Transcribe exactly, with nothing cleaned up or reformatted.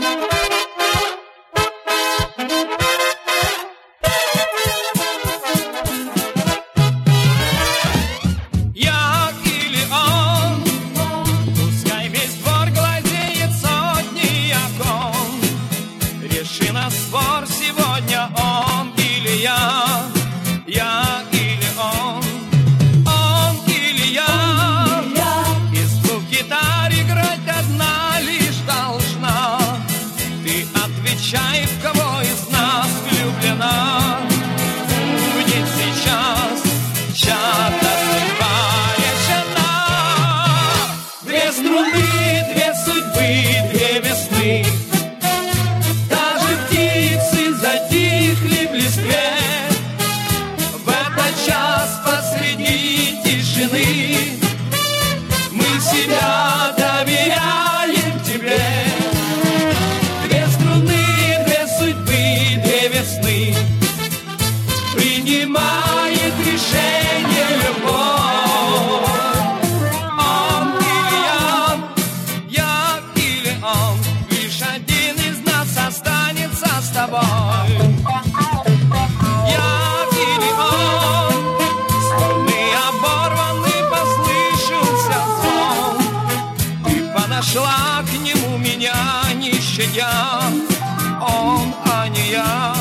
Спор сегодня он или я, я или он, он или я. И звук гитары играть одна лишь должна. Ты отвечай, в кого из нас влюблена. Будет сейчас чья-то слепая жена. Две струны, две судьбы, две весны. Затихли в листве. В этот час посреди тишины мы себя доверяем тебе. Две струны, две судьбы, две весны. Принимает решение любовь. Он или я, я или он. Лишь один из нас останется с тобой. Шла к нему меня, не щадя, он, а не я.